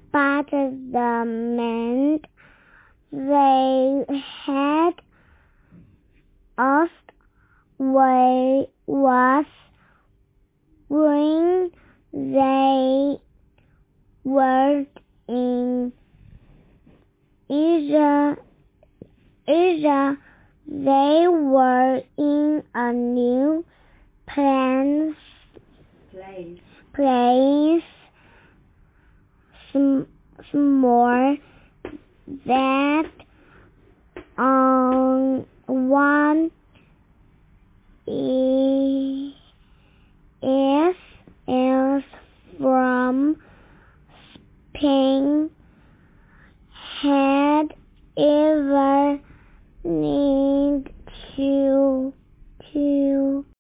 but the man they had asked was when they were in Asia. They were in a new place, small, that on one